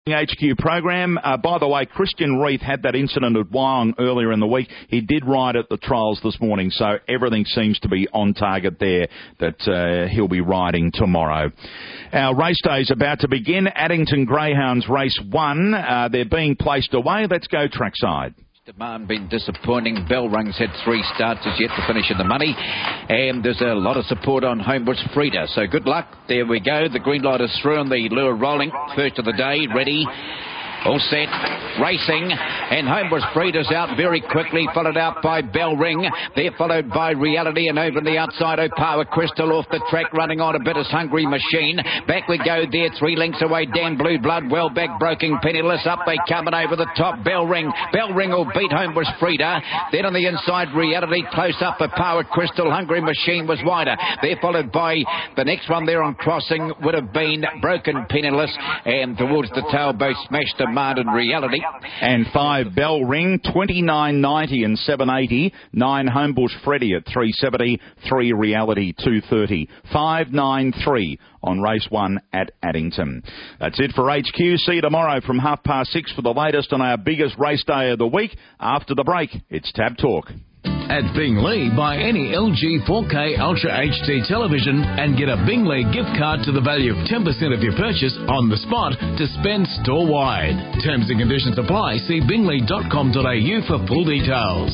HQ program. By the way, Christian Reith had that incident at Wyong earlier in the week. He did ride at the trials this morning, so everything seems to be on target there that he'll be riding tomorrow. Our race day is about to begin. Addington Greyhounds Race 1. They're being placed away. Let's go trackside. Demand been disappointing. Bell Rung's had 3 starts, is yet to finish in the money, and there's a lot of support on Homebush Frida, so good luck. There we go, the green light is through and the lure rolling. First of the day, ready, all set, racing, and Homebush Frida's out very quickly, followed out by Bell Ring. They're followed by Reality, and over on the outside, Opawa Crystal off the track, running on a bit as Hungry Machine. Back we go there, 3 lengths away, Dan Blue Blood, well back, Broken Penniless, up they come and over the top, Bell Ring. Bell Ring will beat Homebush Frida. Then on the inside, Reality, close up, Opawa Crystal, Hungry Machine was wider. They're followed by the next one there on crossing, would have been Broken Penniless, and towards the tail, both Smash Demand and Reality. And 5 Bell Ring, 29.90 and 7.80. 9 Homebush Freddy at 3.70. 3 Reality 2.30. 5.93 on race 1 at Addington. That's it for HQ. See you tomorrow from 6:30 for the latest on our biggest race day of the week. After the break, it's Tab Talk. At Bingley, buy any LG 4K Ultra HD television and get a Bingley gift card to the value of 10% of your purchase on the spot to spend store-wide. Terms and conditions apply. See bingley.com.au for full details.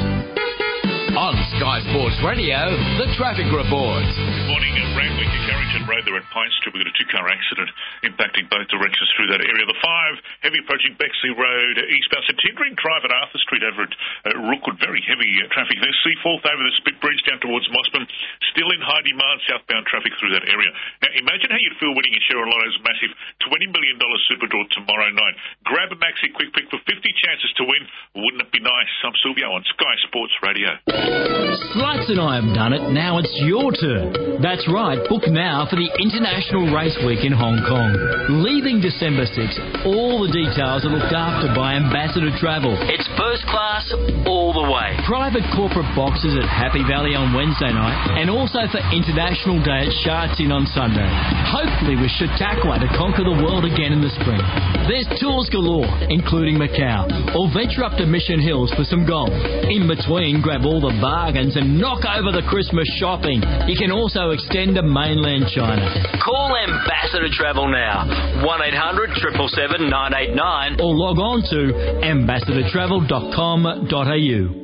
On Sky Sports Radio, the Traffic Report. Morning at Randwick at Carrington Road. They're at Pine Street. We've got a 2-car accident impacting both directions through that area. The 5, heavy approaching Bexley Road, eastbound Centenary Drive at Arthur Street over at Rookwood. Very heavy traffic there. Seaforth over the Spit Bridge down towards Mossman. Still in high demand, southbound traffic through that area. Now, imagine how you'd feel winning a share of Lotto's massive $20 million super draw tomorrow night. Grab a Maxi Quick Pick for 50 chances to win. Wouldn't it be nice? I'm Silvio on Sky Sports Radio. Slights and I have done it. Now it's your turn. That's right. Book now for the International Race Week in Hong Kong. Leaving December 6th, all the details are looked after by Ambassador Travel. It's first class all the way. Private corporate boxes at Happy Valley on Wednesday night, and also for International Day at Sha Tin on Sunday. Hopefully with Chautauqua to conquer the world again in the spring. There's tours galore, including Macau, or venture up to Mission Hills for some golf. In between, grab all the bargains and knock over the Christmas shopping. You can also extend to mainland China. Call Ambassador Travel now, 1-800 777 989, or log on to ambassadortravel.com.au.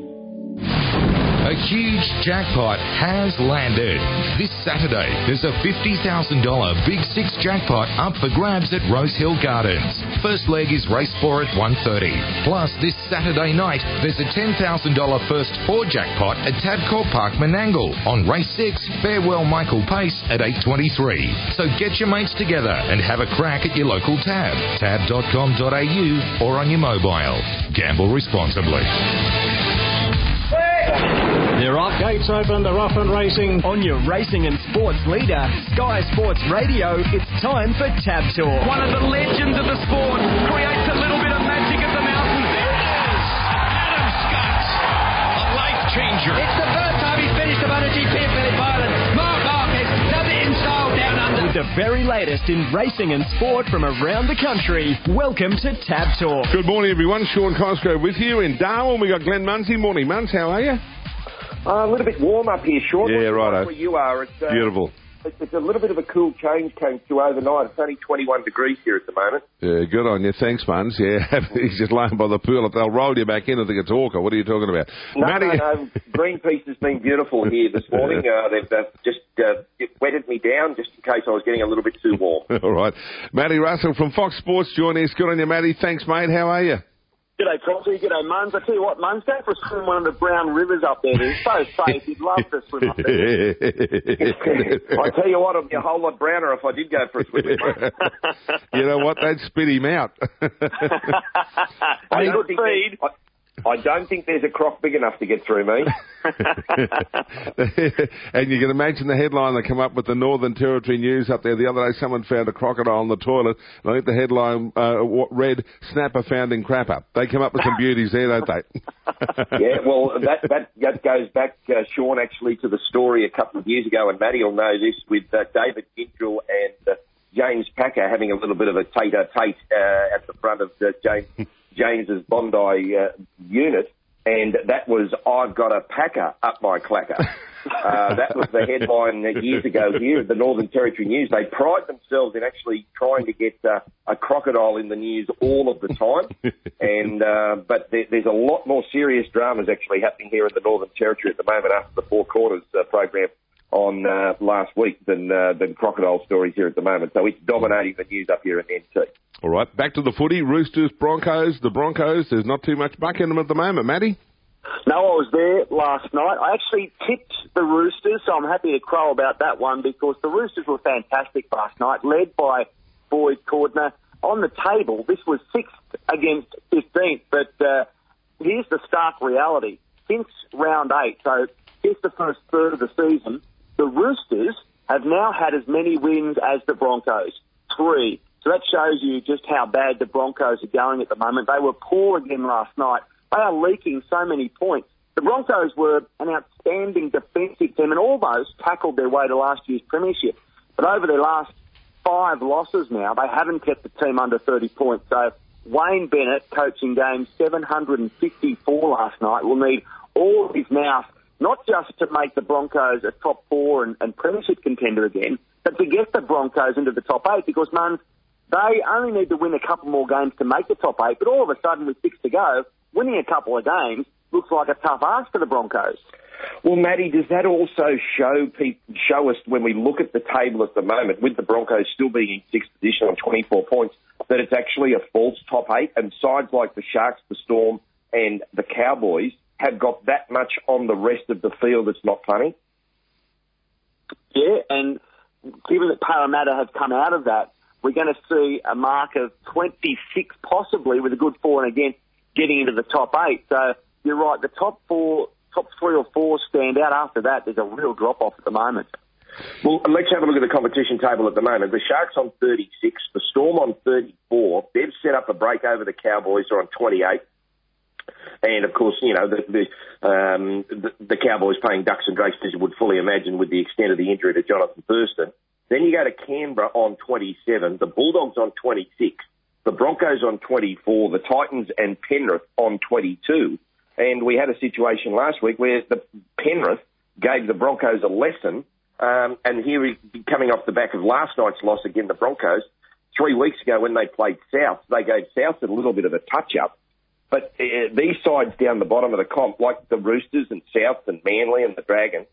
A huge jackpot has landed. This Saturday, there's a $50,000 Big Six jackpot up for grabs at Rose Hill Gardens. First leg is race 4 at 1:30. Plus, this Saturday night, there's a $10,000 First 4 jackpot at Tabcorp Park Menangle on race 6, Farewell Michael Pace at 8:23. So get your mates together and have a crack at your local Tab. Tab.com.au or on your mobile. Gamble responsibly. They're off. Gates open, they're off and racing. On your racing and sports leader, Sky Sports Radio, it's time for Tab Talk. One of the legends of the sport creates a little bit of magic at the mountain. There it is! Adam Scott, a life changer. It's the first time he's finished a MotoGP at Phillip Island. Mark Marquez does it in style down under. With the very latest in racing and sport from around the country, welcome to Tab Talk. Good morning, everyone. Sean Cosgrove with you. In Darwin, we got Glenn Munsey. Morning, Muns. How are you? A little bit warm up here, Sean. Yeah, right. Where you are, it's beautiful. It's a little bit of a cool change came through overnight. It's only 21 degrees here at the moment. Yeah, good on you. Thanks, Muns. Yeah, he's just lying by the pool. They'll roll you back in if they get talker. What are you talking about? No. Greenpeace has been beautiful here this morning. They've just wetted me down just in case I was getting a little bit too warm. All right. Matty Russell from Fox Sports joining us. Good on you, Matty. Thanks, mate. How are you? G'day, Proxy. G'day, Muns. I tell you what, Muns, go for a swim in one of the brown rivers up there. They're so safe. You'd love to swim up there. I tell you what, I'd be a whole lot browner if I did go for a swim. You know what? They'd spit him out. I don't think there's a croc big enough to get through me. And you can imagine the headline that come up with the Northern Territory News up there. The other day, someone found a crocodile on the toilet. And I think the headline read, Snapper found in crapper. They come up with some beauties there, don't they? Yeah, well, that goes back, Sean, actually, to the story a couple of years ago, and Matty will know this, with David Gindrell and James Packer having a little bit of a tete-a-tete at the front of James's Bondi unit, and that was, "I've got a Packer up my clacker." That was the headline years ago here at the Northern Territory News. They pride themselves in actually trying to get a crocodile in the news all of the time. But there's a lot more serious dramas actually happening here in the Northern Territory at the moment after the Four Quarters program on last week than crocodile stories here at the moment. So it's dominating the news up here in NT. All right, back to the footy. Roosters, Broncos. The Broncos, there's not too much buck in them at the moment, Matty. No, I was there last night. I actually tipped the Roosters, so I'm happy to crow about that one because the Roosters were fantastic last night, led by Boyd Cordner. On the table, this was 6th against 15th, but here's the stark reality. Since round 8, so it's the first third of the season, the Roosters have now had as many wins as the Broncos, 3. So that shows you just how bad the Broncos are going at the moment. They were poor again last night. They are leaking so many points. The Broncos were an outstanding defensive team and almost tackled their way to last year's premiership. But over their last 5 losses now, they haven't kept the team under 30 points. So Wayne Bennett, coaching game 754 last night, will need all of his mouth, not just to make the Broncos a top 4 and premiership contender again, but to get the Broncos into the top 8 because, man, they only need to win a couple more games to make the top 8, but all of a sudden with 6 to go, winning a couple of games looks like a tough ask for the Broncos. Well, Matty, does that also show us when we look at the table at the moment, with the Broncos still being in 6th position on 24 points, that it's actually a false top 8, and sides like the Sharks, the Storm, and the Cowboys have got that much on the rest of the field that's not funny? Yeah, and given that Parramatta have come out of that, we're going to see a mark of 26 possibly with a good for and against getting into the top 8. So you're right, the top 3 or 4 stand out. After that, there's a real drop-off at the moment. Well, let's have a look at the competition table at the moment. The Sharks on 36, the Storm on 34. They've set up a break over the Cowboys are on 28. And, of course, you know, the Cowboys playing ducks and drakes, as you would fully imagine, with the extent of the injury to Jonathan Thurston. Then you go to Canberra on 27, the Bulldogs on 26, the Broncos on 24, the Titans and Penrith on 22. And we had a situation last week where the Penrith gave the Broncos a lesson. And here, coming off the back of last night's loss against the Broncos, 3 weeks ago when they played South, they gave South a little bit of a touch-up. But these sides down the bottom of the comp, like the Roosters and South and Manly and the Dragons,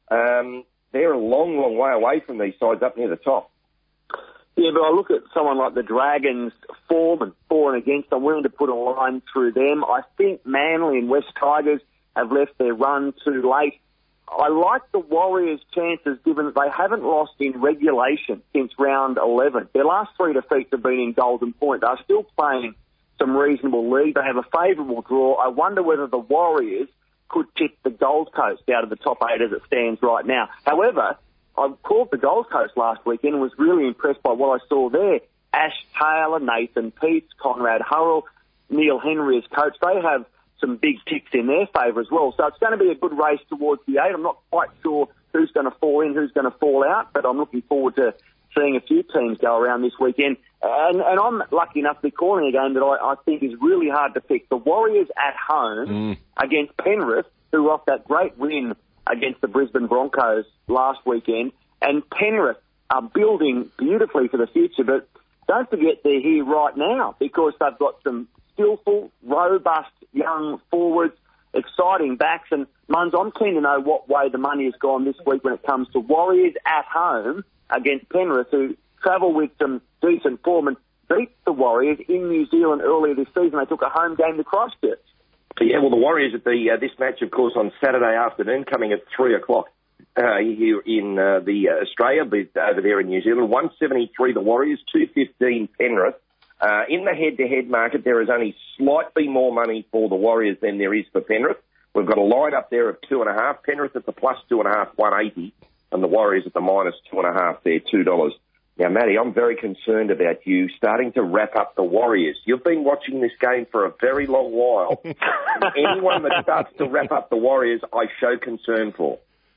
they're a long, long way away from these sides up near the top. Yeah, but I look at someone like the Dragons' form and for and against. I'm willing to put a line through them. I think Manly and West Tigers have left their run too late. I like the Warriors' chances given that they haven't lost in regulation since round 11. Their last 3 defeats have been in Golden Point. They're still playing some reasonable league. They have a favourable draw. I wonder whether the Warriors could tip the Gold Coast out of the top 8 as it stands right now. However, I called the Gold Coast last weekend and was really impressed by what I saw there. Ash Taylor, Nathan Peets, Conrad Hurrell, Neil Henry as coach. They have some big ticks in their favour as well. So it's going to be a good race towards the 8. I'm not quite sure who's going to fall in, who's going to fall out, but I'm looking forward to seeing a few teams go around this weekend. And I'm lucky enough to be calling a game that I think is really hard to pick. The Warriors at home against Penrith, who were off that great win against the Brisbane Broncos last weekend. And Penrith are building beautifully for the future, but don't forget they're here right now because they've got some skillful, robust young forwards, exciting backs. And, Muns, I'm keen to know what way the money has gone this week when it comes to Warriors at home against Penrith, who travel with some decent form and beat the Warriors in New Zealand earlier this season. They took a home game to Christchurch. Yeah, well, the Warriors at this match, of course, on Saturday afternoon, coming at 3 o'clock here in Australia, but over there in New Zealand. 173 the Warriors, 215 Penrith. In the head-to-head market, there is only slightly more money for the Warriors than there is for Penrith. We've got a line up there of 2.5. Penrith at the plus 2.5, 180, and the Warriors at the minus 2.5 there, $2. Now, Matty, I'm very concerned about you starting to wrap up the Warriors. You've been watching this game for a very long while. And anyone that starts to wrap up the Warriors, I show concern for.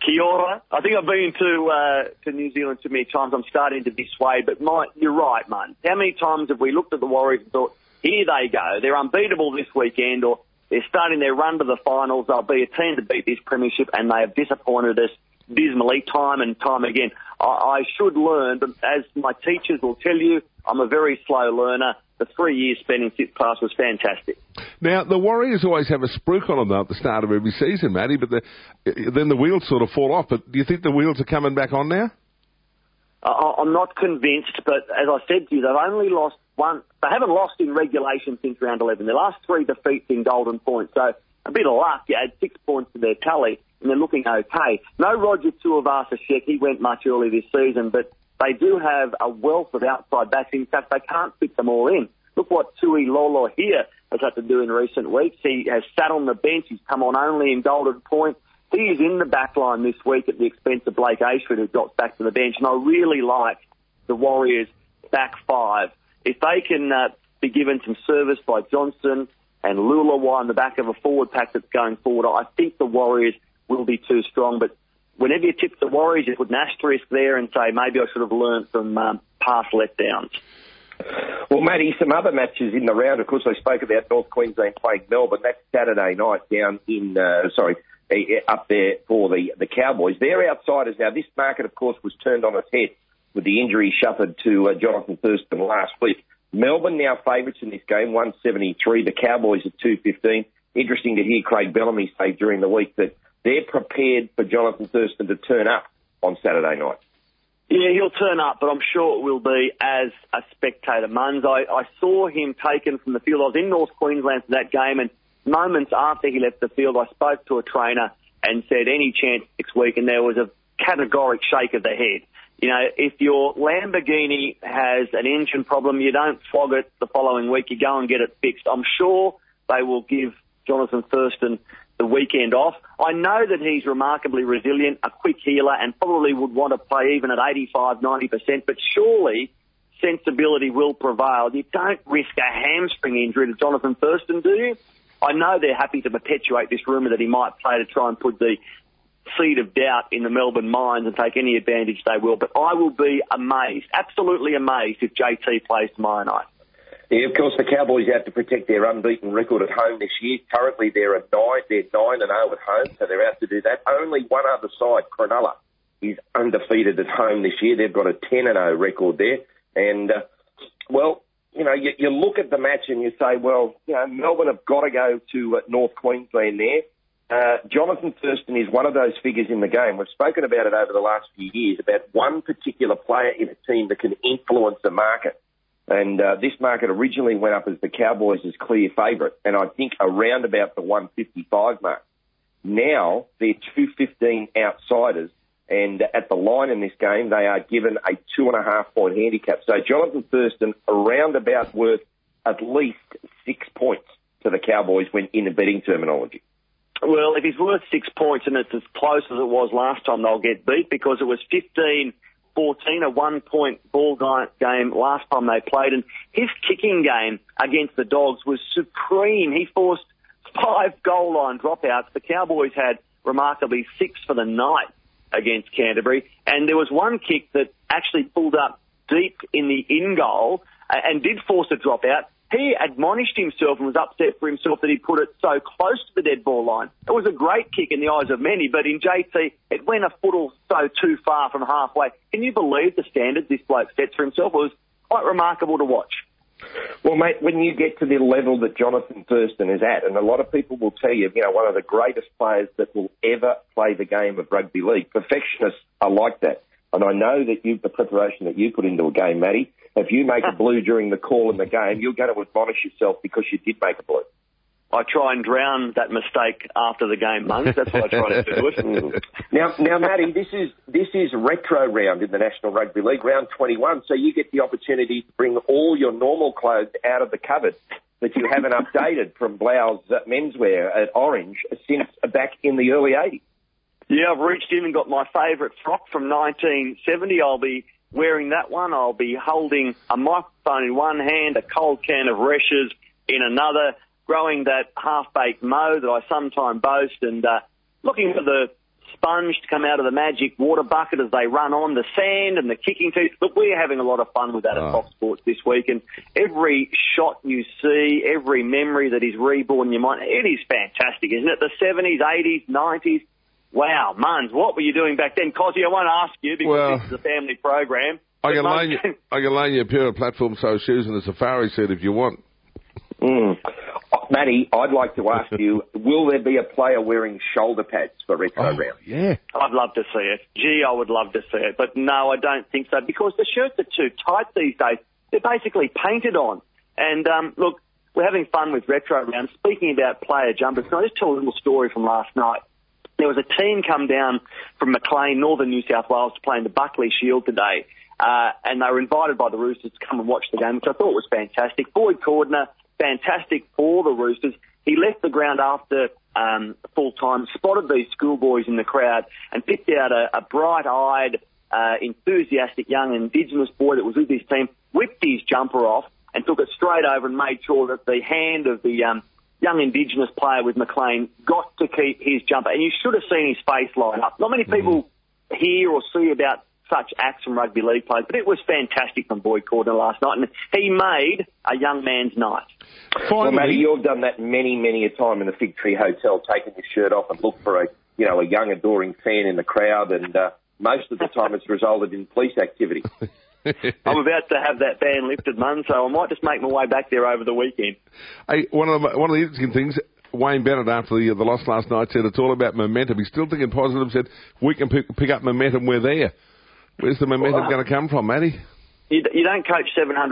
Kia ora. I think I've been to New Zealand too many times. I'm starting to be swayed, but you're right, man. How many times have we looked at the Warriors and thought, here they go, they're unbeatable this weekend, or they're starting their run to the finals, they'll be a team to beat this premiership, and they have disappointed us dismally time and time again. I should learn, but as my teachers will tell you, I'm a very slow learner. The 3 years spent in sixth class was fantastic. Now, the Warriors always have a spruik on them though, at the start of every season, Matty, but then the wheels sort of fall off. But do you think the wheels are coming back on now? I'm not convinced, but as I said to you, they've only lost one. They haven't lost in regulation since round 11. Their last 3 defeats in Golden Point. So a bit of luck. You add 6 points to their tally, and they're looking okay. No Roger Tuivasa-Sheck. He went much early this season, but they do have a wealth of outside backs. In fact, they can't fit them all in. Look what Tui Lolo here has had to do in recent weeks. He has sat on the bench. He's come on only in Golden Point. He is in the back line this week at the expense of Blake Ashford, who got back to the bench. And I really like the Warriors' back 5. If they can be given some service by Johnson and Lulawa in the back of a forward pack that's going forward, I think the Warriors will be too strong. But whenever you tip the Warriors, you put an asterisk there and say, maybe I should have learned from past letdowns. Well, Matty, some other matches in the round. Of course, I spoke about North Queensland playing Melbourne. That's Saturday night down in, up there for the Cowboys. They're outsiders now. This market, of course, was turned on its head with the injury suffered to Jonathan Thurston last week. Melbourne now favourites in this game, 173. The Cowboys at 215. Interesting to hear Craig Bellamy say during the week that they're prepared for Jonathan Thurston to turn up on Saturday night. Yeah, he'll turn up, but I'm sure it will be as a spectator. Muns, I saw him taken from the field. I was in North Queensland for that game, and moments after he left the field, I spoke to a trainer and said, any chance next week? And there was a categoric shake of the head. You know, if your Lamborghini has an engine problem, you don't flog it the following week. You go and get it fixed. I'm sure they will give Jonathan Thurston the weekend off. I know that he's remarkably resilient, a quick healer, and probably would want to play even at 85, 90%, but surely sensibility will prevail. You don't risk a hamstring injury to Jonathan Thurston, do you? I know they're happy to perpetuate this rumour that he might play to try and put the seed of doubt in the Melbourne minds and take any advantage they will, but I will be amazed, absolutely amazed, if JT plays tomorrow night. Yeah, of course, the Cowboys have to protect their unbeaten record at home this year. Currently, they're 9-0 at home, so they're out to do that. Only one other side, Cronulla, is undefeated at home this year. They've got a 10-0 record there. And, well, you know, you look at the match and you say, well, you know, Melbourne have got to go to North Queensland there. Jonathan Thurston is one of those figures in the game. We've spoken about it over the last few years, about one particular player in a team that can influence the market. And this market originally went up as the Cowboys' clear favourite, and I think around about the 155 mark. Now they're 215 outsiders, and at the line in this game, they are given a 2.5-point handicap. So Jonathan Thurston around about worth at least 6 points to the Cowboys when in the betting terminology. Well, if he's worth 6 points and it's as close as it was last time, they'll get beat because it was 15-14, a 1-point ball game last time they played. And his kicking game against the Dogs was supreme. He forced 5 goal line dropouts. The Cowboys had remarkably 6 for the night against Canterbury. And there was one kick that actually pulled up deep in the in goal and did force a dropout. He admonished himself and was upset for himself that he put it so close to the dead ball line. It was a great kick in the eyes of many, but in JT, it went a foot or so too far from halfway. Can you believe the standards this bloke sets for himself? It was quite remarkable to watch. Well, mate, when you get to the level that Jonathan Thurston is at, and a lot of people will tell you, you know, one of the greatest players that will ever play the game of rugby league, perfectionists are like that. And I know that the preparation that you put into a game, Matty, if you make a blue during the call in the game, you're going to admonish yourself because you did make a blue. I try and drown that mistake after the game, Monks. That's what I try to do it. Now, Matty, this is retro round in the National Rugby League, round 21, so you get the opportunity to bring all your normal clothes out of the cupboard that you haven't updated from Blau's menswear at Orange since back in the early 80s. Yeah, I've reached in and got my favourite frock from 1970. I'll be wearing that one. I'll be holding a microphone in one hand, a cold can of Resch's in another, growing that half-baked mo that I sometimes boast, and looking for the sponge to come out of the magic water bucket as they run on the sand and the kicking teeth. Look, we're having a lot of fun with that at Fox Sports this week, and every shot you see, every memory that is reborn in your mind, it is fantastic, isn't it? The 70s, 80s, 90s. Wow, Muns, what were you doing back then? Cosy, I won't ask you because this is a family program. I can loan you a pair of Platform So shoes and a safari suit if you want. Matty, I'd like to ask you, will there be a player wearing shoulder pads for Retro Round? Yeah. I'd love to see it. Gee, I would love to see it. But no, I don't think so, because the shirts are too tight these days. They're basically painted on. And, look, we're having fun with Retro Round. Speaking about player jumpers, can I just tell a little story from last night? There was a team come down from Maclean, northern New South Wales, to play in the Buckley Shield today. And they were invited by the Roosters to come and watch the game, which I thought was fantastic. Boyd Cordner, fantastic for the Roosters. He left the ground after full time, spotted these schoolboys in the crowd and picked out a bright-eyed, enthusiastic young Indigenous boy that was with his team, whipped his jumper off and took it straight over and made sure that the hand of the young Indigenous player with Maclean got to keep his jumper. And you should have seen his face light up. Not many people hear or see about such acts from rugby league players, but it was fantastic from Boyd Cordner last night, and he made a young man's night. Well, Matty, you've done that many a time in the Fig Tree Hotel, taking your shirt off and looked for a young adoring fan in the crowd, and most of the time it's resulted in police activity. I'm about to have that ban lifted, Mun, so I might just make my way back there over the weekend. Hey, one of the interesting things, Wayne Bennett, after the loss last night, said it's all about momentum. He's still thinking positive, said we can pick up momentum, we're there. Where's the momentum going to come from, Matty? You don't coach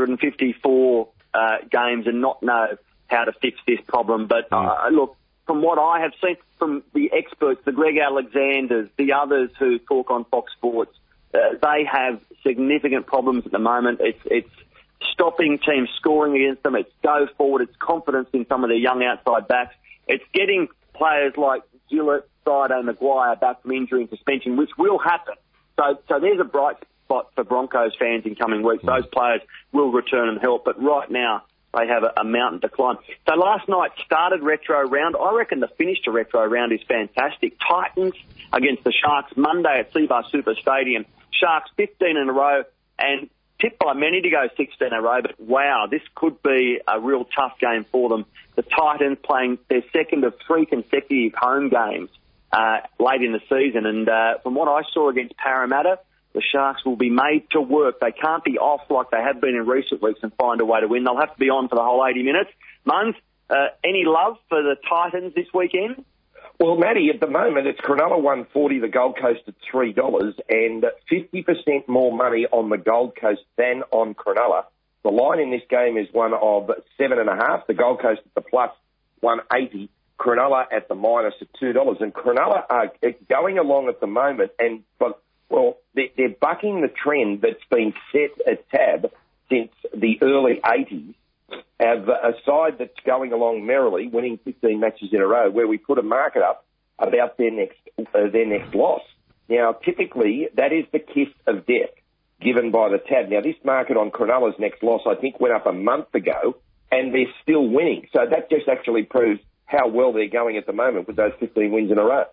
754 games and not know how to fix this problem. But look, from what I have seen from the experts, the Greg Alexanders, the others who talk on Fox Sports, they have significant problems at the moment. It's stopping teams scoring against them. It's go forward. It's confidence in some of their young outside backs. It's getting players like Gillett, Friday, Maguire back from injury and suspension, which will happen. So there's a bright spot for Broncos fans in coming weeks. Those players will return and help, but right now they have a mountain to climb. So last night started Retro Round. I reckon the finish to Retro Round is fantastic. Titans against the Sharks Monday at Seabar Super Stadium. Sharks 15 in a row and tipped by many to go 16 in a row, but wow, this could be a real tough game for them. The Titans playing their second of 3 consecutive home games late in the season, and from what I saw against Parramatta, the Sharks will be made to work. They can't be off like they have been in recent weeks and find a way to win. They'll have to be on for the whole 80 minutes. Muns, any love for the Titans this weekend? Well, Matty, at the moment it's Cronulla 140, the Gold Coast at $3, and 50% more money on the Gold Coast than on Cronulla. The line in this game is one of 7.5. The Gold Coast at the plus 180. Cronulla at the minus at $2. And Cronulla are going along at the moment, and they're bucking the trend that's been set at TAB since the early 80s. Have a side that's going along merrily, winning 15 matches in a row, where we put a market up about their next loss. Now, typically, that is the kiss of death given by the TAB. Now, this market on Cronulla's next loss, I think, went up a month ago, and they're still winning. So that just actually proves how well they're going at the moment with those 15 wins in a row.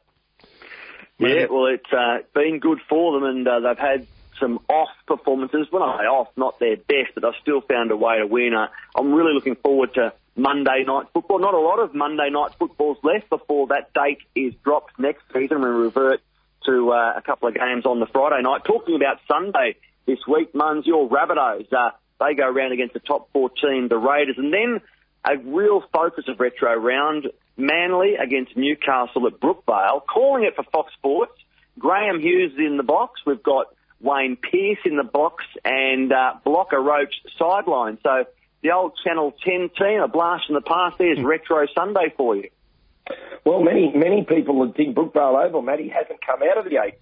Yeah, well, it's been good for them, and they've had some off performances. When I say off, not their best, but they've still found a way to win. I'm really looking forward to Monday night football. Not a lot of Monday night footballs left before that date is dropped next season. We revert to a couple of games on the Friday night. Talking about Sunday this week, Muns, your Rabbitohs, they go around against the top 14, the Raiders, and then a real focus of Retro Round, Manly against Newcastle at Brookvale. Calling it for Fox Sports, Graham Hughes in the box. We've got Wayne Pearce in the box and Blocker Roach sideline. So the old Channel 10 team, a blast from the past. There's Retro Sunday for you. Well, many people would think Brookvale Oval, Matty, hasn't come out of the 8.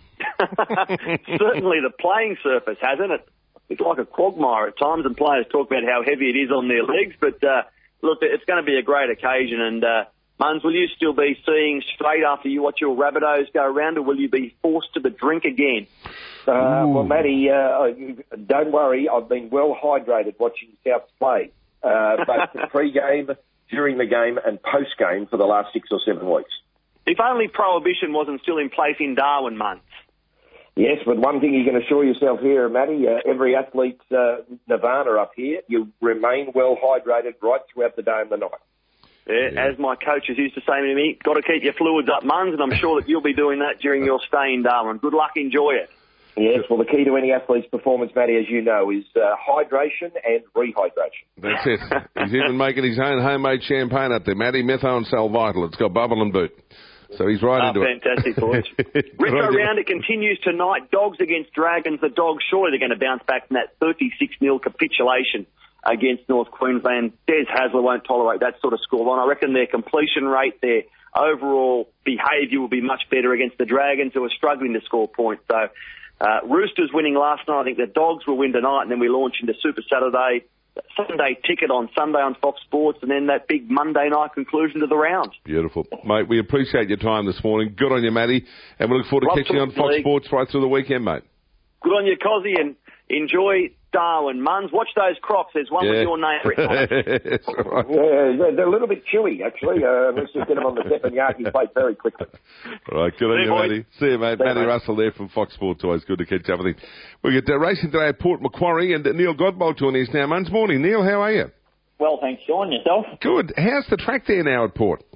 Certainly the playing surface hasn't. It's like a quagmire at times, and players talk about how heavy it is on their legs. But look, it's going to be a great occasion. And Muns, will you still be seeing straight after you watch your Rabbitohs go around, or will you be forced to the drink again? Well, Matty, don't worry. I've been well hydrated watching South play, both pre-game, during the game, and post-game for the last 6 or 7 weeks. If only Prohibition wasn't still in place in Darwin, Munns. Yes, but one thing you can assure yourself here, Matty, every athlete's nirvana up here, you remain well hydrated right throughout the day and the night. Yeah, as my coaches used to say to me, got to keep your fluids up, Munns, and I'm sure that you'll be doing that during your stay in Darwin. Good luck, enjoy it. Yes, well, the key to any athlete's performance, Matty, as you know, is hydration and rehydration. That's it. He's even making his own homemade champagne up there, Matty, Methone Sal Vital. It's got bubble and boot. So he's right into fantastic, boys. Rico Rounder continues tonight. Dogs against Dragons. The Dogs, surely they're going to bounce back from that 36-0 capitulation against North Queensland. Des Hasler won't tolerate that sort of scoreline. I reckon their completion rate, their overall behaviour will be much better against the Dragons, who are struggling to score points. So Roosters winning last night. I think the Dogs will win tonight, and then we launch into Super Saturday. Sunday ticket on Sunday on Fox Sports, and then that big Monday night conclusion to the round. Beautiful. Mate, we appreciate your time this morning. Good on you, Matty. And we look forward to catching you on Fox Sports right through the weekend, mate. Good on you, Cozzy, and enjoy Darwin. Munns, watch those Crocs. There's one with your name written on it. Right. Yeah, they're a little bit chewy, actually. Let's just get them on the teppanyaki plate very quickly. All right, good on you, Matty. See you, mate. Matty Russell there from Fox Sports. Always good to catch up with him. We get racing today at Port Macquarie, and Neil Godbold joining us now. Munns, morning. Neil, how are you? Well, thanks, Sean. Yourself? Good. How's the track there now at Port?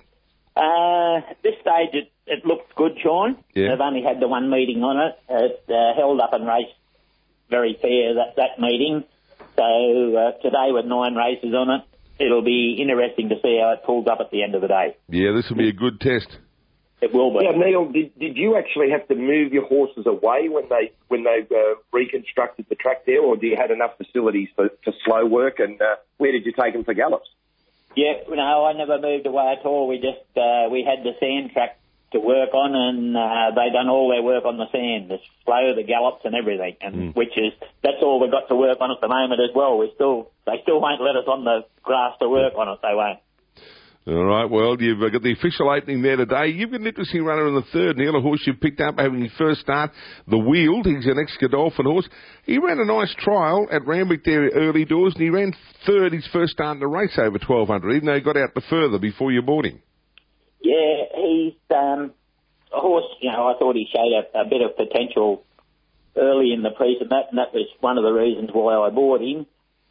This stage, it looks good, Sean. Yeah. They've only had the one meeting on it. It held up and raced very fair, that meeting. So today with 9 races on it, it'll be interesting to see how it pulls up at the end of the day. Yeah, this will be a good test. It will be. Yeah, Neil, did you actually have to move your horses away when they reconstructed the track there, or do you have enough facilities for slow work? And where did you take them for gallops? Yeah, no, I never moved away at all. We just we had the sand track to work on, and they done all their work on the sand, the slow, the gallops, and everything. And that's all we've got to work on at the moment as well. They still won't let us on the grass to work on it. They won't. All right, well, you've got the official opening there today. You've got an interesting runner in the third, Neil, a horse you've picked up having his first start, the Weald. He's an ex-Godolphin horse. He ran a nice trial at Randwick there early doors, and he ran third his first start in the race over 1,200, even though he got out the further before you bought him. Yeah, he's a horse, I thought he showed a bit of potential early in the piece, and that was one of the reasons why I bought him.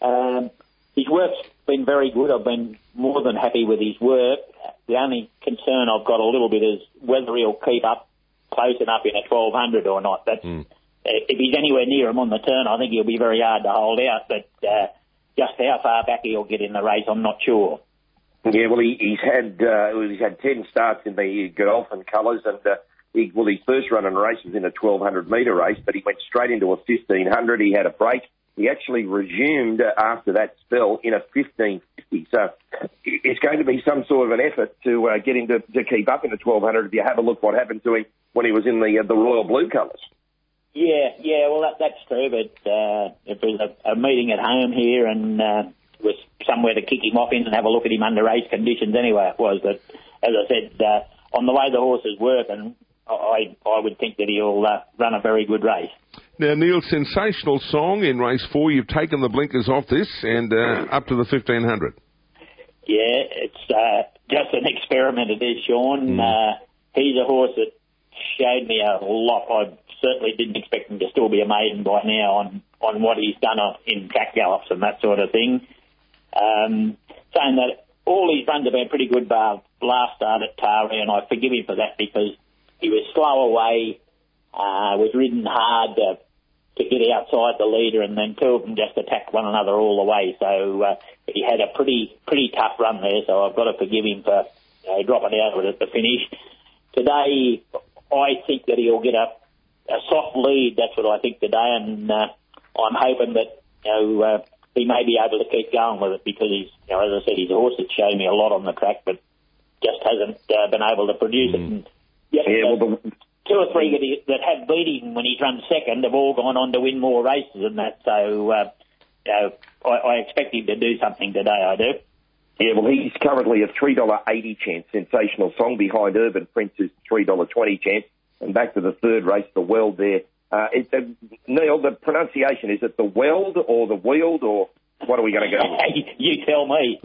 His work's been very good. I've been more than happy with his work. The only concern I've got a little bit is whether he'll keep up close enough in a 1,200 or not. That's if he's anywhere near him on the turn, I think he'll be very hard to hold out, but just how far back he'll get in the race, I'm not sure. Yeah, well, he's had 10 starts in the Godolphin colours, and his first run in a race was in a 1,200-metre race, but he went straight into a 1,500. He had a break. He actually resumed after that spell in a 1,550. So it's going to be some sort of an effort to get him to keep up in the 1,200 if you have a look what happened to him when he was in the royal blue colours. Yeah, well, that's true, but if there's a meeting at home here and was somewhere to kick him off in and have a look at him under race conditions anyway, it was. But as I said, on the way the horses work, and I would think that he'll run a very good race. Now, Neil, sensational song in race 4. You've taken the blinkers off this and up to the 1,500. Yeah, it's just an experiment it is, Sean. He's a horse that showed me a lot. I certainly didn't expect him to still be a maiden by now on what he's done in track gallops and that sort of thing. Saying that all his runs have been pretty good bar last start at Taree, and I forgive him for that because he was slow away, was ridden hard to get outside the leader, and then two of them just attacked one another all the way. So he had a pretty tough run there, so I've got to forgive him for dropping out of it at the finish. Today, I think that he'll get a soft lead. That's what I think today, and I'm hoping that he may be able to keep going with it because he's, as I said, he's a horse that showed me a lot on the track, but just hasn't been able to produce it. And two or three that have beat him when he's run second have all gone on to win more races than that. So I expect him to do something today, I do. Yeah, well, he's currently a $3.80 chance, sensational song, behind Urban Prince's $3.20 chance. And back to the third race, the Weld there. Neil, the pronunciation, is it the Weld or the Weald or What are we going to go with? You tell me.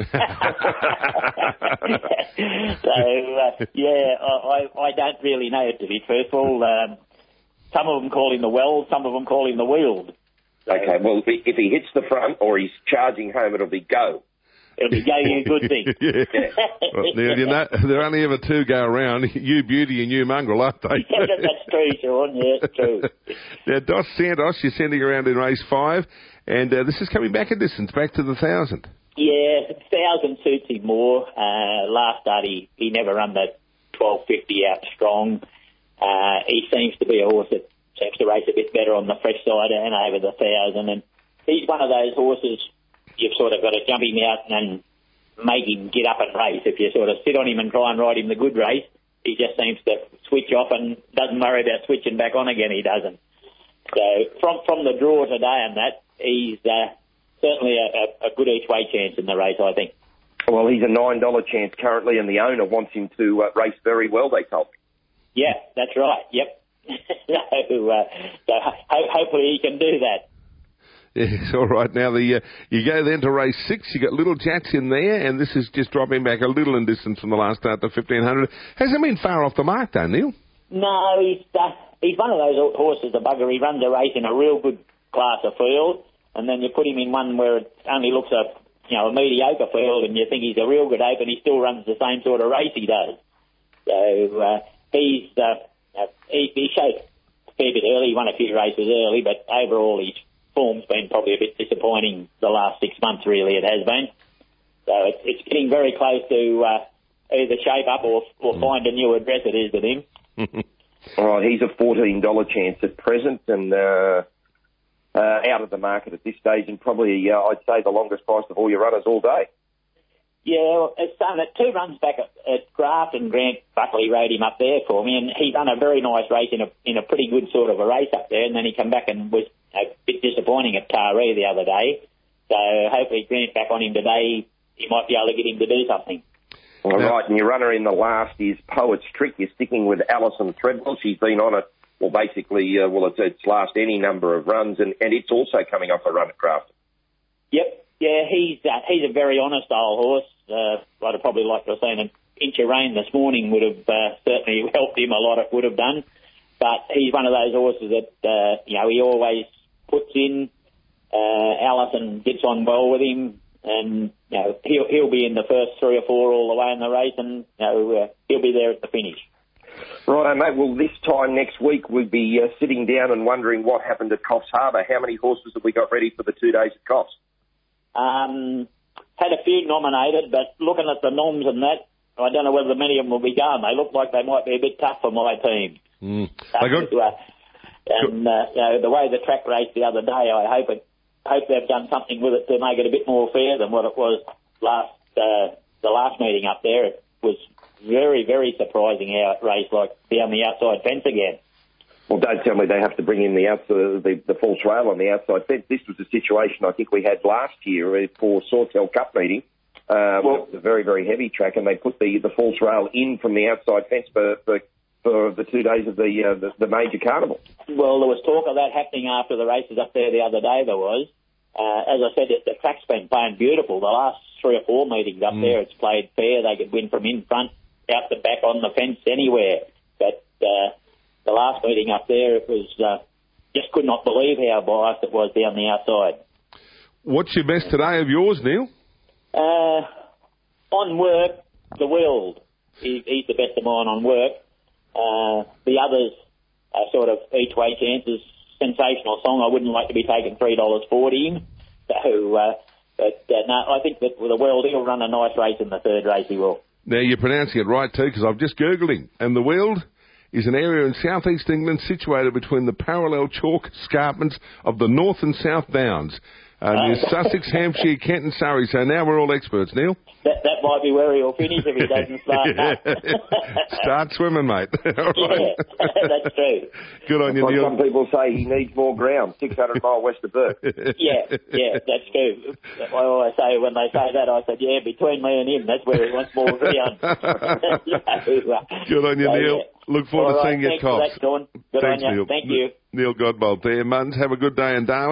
I don't really know, to be truthful. Some of them call him the Well, some of them call him the Weald. Okay, well, if he hits the front or he's charging home, it'll be go. It'll be going a good thing. Yeah. Well, now, you know, there are only ever two go around, you Beauty and you Mongrel, aren't they? Yeah, that's true, Sean. Yeah, it's true. Now, Dos Santos, you're sending around in race 5, and this is coming back a distance, back to the 1,000. Yeah, 1,000 suits him more. Last start, he never run the 1250 out strong. He seems to be a horse that seems to race a bit better on the fresh side and over the 1,000. And he's one of those horses you've sort of got to jump him out and make him get up and race. If you sort of sit on him and try and ride him the good race, he just seems to switch off and doesn't worry about switching back on again. He doesn't. So from the draw today and that, he's certainly a good each-way chance in the race, I think. Well, he's a $9 chance currently, and the owner wants him to race very well, they told me. Yeah, that's right. Yep. So hopefully he can do that. Yes, all right. Now, you go then to race 6. You got Little Jats in there, and this is just dropping back a little in distance from the last start to 1,500. Hasn't been far off the mark, though, Neil. No, he's one of those horses, the bugger. He runs a race in a real good class of field, and then you put him in one where it only looks a mediocre field, and you think he's a real good ape, and he still runs the same sort of race he does. So he showed a fair bit early. He won a few races early, but overall his form's been probably a bit disappointing the last 6 months, really, it has been. So it's getting very close to either shape up or find a new address, it is with him. All right, he's a $14 chance at present and out of the market at this stage, and probably, I'd say, the longest price of all your runners all day. Yeah, it's done it 2 runs back at Graft, and Grant Buckley rode him up there for me, and he done a very nice race in a pretty good sort of a race up there, and then he come back and was a bit disappointing at Taree the other day. So hopefully Grant back on him today, he might be able to get him to do something. All right, and your runner in the last is Poet's Trick. You're sticking with Alison Threadwell. She's been on it, well, basically, it's last any number of runs, and it's also coming off a run at Grafton. Yep. Yeah, he's a very honest old horse. I'd have probably liked to have seen an inch of rain this morning would have certainly helped him a lot. It would have done. But he's one of those horses that, he always puts in. Allison gets on well with him, and, he'll be in the first 3 or 4 all the way in the race, and, he'll be there at the finish. Right, mate. Well, this time next week we'll be sitting down and wondering what happened at Coffs Harbour. How many horses have we got ready for the 2 days at Coffs? Had a few nominated, but looking at the noms and that, I don't know whether many of them will be gone. They look like they might be a bit tough for my team. The way the track raced the other day, I hope they've done something with it to make it a bit more fair than what it was the last meeting up there. It was very, very surprising how it raced, like down the outside fence again. Well, don't tell me they have to bring in the false rail on the outside fence. This was a situation I think we had last year for Sawtell Cup meeting. It was a very, very heavy track, and they put the false rail in from the outside fence for the 2 days of the major carnival. Well, there was talk of that happening after the races up there the other day, there was. As I said, the track's been playing beautiful. The last 3 or 4 meetings up there, it's played fair. They could win from in front, out the back, on the fence, anywhere. But the last meeting up there, it was just could not believe how biased it was down the outside. What's your best today of yours, Neil? On work, the Weald. He's the best of mine on work. The others are sort of each way chances. Sensational Song, I wouldn't like to be taking $3 for him. So, no, I think that with the Weald, he'll run a nice race in the 3rd race, he will. Now, you're pronouncing it right, too, because I've just Googled him. And the Weald is an area in southeast England situated between the parallel chalk escarpments of the North and South Downs. Near Sussex, Hampshire, Kent and Surrey. So now we're all experts, Neil. That might be where he'll finish if he doesn't start. Start swimming, mate. All right. Yeah, that's true. Good on you, Neil. Some people say he needs more ground, 600 mile west of Perth. Yeah, that's true. I always say, when they say that, I said, yeah, between me and him, that's where he wants more ground. Good on you, Neil. Yeah. Look forward to seeing you at Coffs. Thanks, Sean. Good Thanks, on you. Neil. Thank you. Neil Godbold there. Muns, have a good day in Darwin.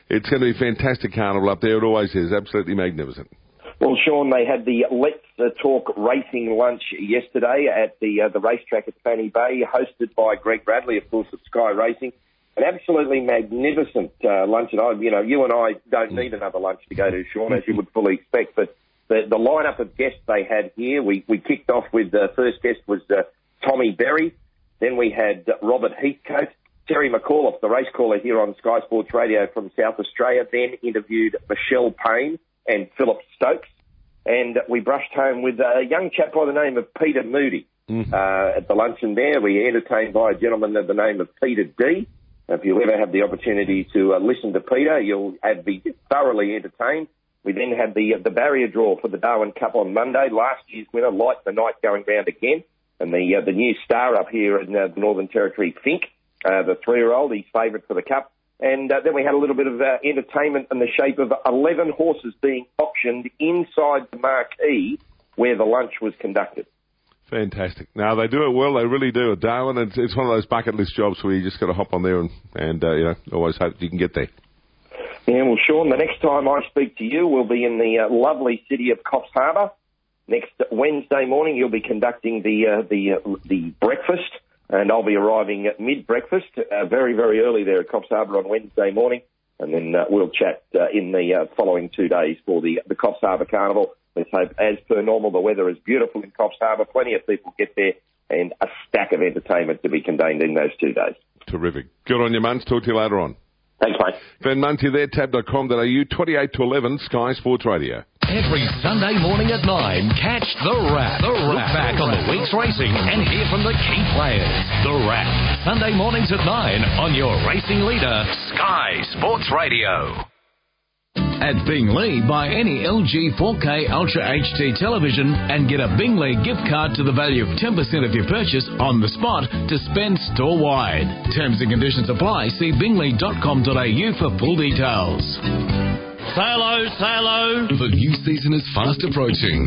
It's going to be a fantastic carnival up there. It always is. Absolutely magnificent. Well, Sean, they had the Let's Talk Racing lunch yesterday at the racetrack at Fanny Bay, hosted by Greg Bradley, of course, of Sky Racing. An absolutely magnificent lunch. And you and I don't need another lunch to go to, Sean, as you would fully expect. But the lineup of guests they had here, we kicked off with the first guest was Tommy Berry. Then we had Robert Heathcote. Terry McAuliffe, the race caller here on Sky Sports Radio from South Australia, then interviewed Michelle Payne and Philip Stokes. And we brushed home with a young chap by the name of Peter Moody. At the luncheon there, we were entertained by a gentleman of the name of Peter D. If you ever have the opportunity to listen to Peter, you'll be thoroughly entertained. We then had the barrier draw for the Darwin Cup on Monday. Last year's winner, Light the Night, going round again. And the new star up here in the Northern Territory, Fink, the 3-year-old, he's favourite for the Cup. And then we had a little bit of entertainment in the shape of 11 horses being auctioned inside the marquee where the lunch was conducted. Fantastic. Now, they do it well. They really do. At Darwin, it's one of those bucket list jobs where you just got to hop on there and always hope you can get there. Yeah, well, Sean, the next time I speak to you, we'll be in the lovely city of Coffs Harbour. Next Wednesday morning, you'll be conducting the breakfast, and I'll be arriving at mid-breakfast, very, very early there at Coffs Harbour on Wednesday morning, and then we'll chat in the following 2 days for the Coffs Harbour Carnival. Let's hope, as per normal, the weather is beautiful in Coffs Harbour. Plenty of people get there, and a stack of entertainment to be contained in those 2 days. Terrific. Good on you, Muntz. Talk to you later on. Thanks, mate. Ben Munty there, tab.com.au, 28 to 11, Sky Sports Radio. Every Sunday morning at 9, catch The Wrap. Look back on the week's racing and hear from the key players. The Wrap. Sunday mornings at 9 on your racing leader, Sky Sports Radio. At Bingley, buy any LG 4K Ultra HD television and get a Bingley gift card to the value of 10% of your purchase on the spot to spend store-wide. Terms and conditions apply. See bingley.com.au for full details. Say hello, say hello. The new season is fast approaching.